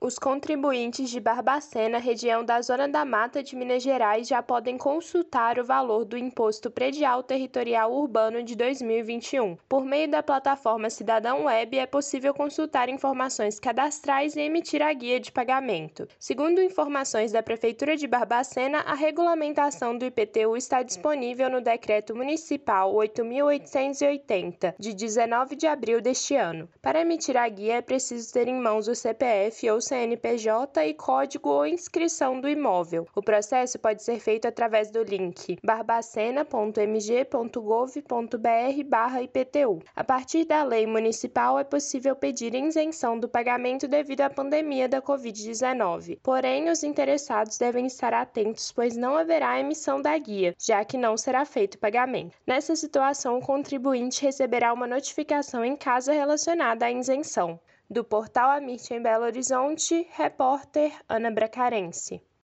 Os contribuintes de Barbacena, região da Zona da Mata de Minas Gerais, já podem consultar o valor do Imposto Predial Territorial Urbano de 2021. Por meio da plataforma Cidadão Web, é possível consultar informações cadastrais e emitir a guia de pagamento. Segundo informações da Prefeitura de Barbacena, a regulamentação do IPTU está disponível no Decreto Municipal 8.880, de 19 de abril deste ano. Para emitir a guia, é preciso ter em mãos o CPF ou CNPJ e código ou inscrição do imóvel. O processo pode ser feito através do link barbacena.mg.gov.br/IPTU. A partir da lei municipal, é possível pedir isenção do pagamento devido à pandemia da Covid-19. Porém, os interessados devem estar atentos, pois não haverá emissão da guia, já que não será feito pagamento. Nessa situação, o contribuinte receberá uma notificação em casa relacionada à isenção. Do portal Amit em Belo Horizonte, repórter Ana Bracarense.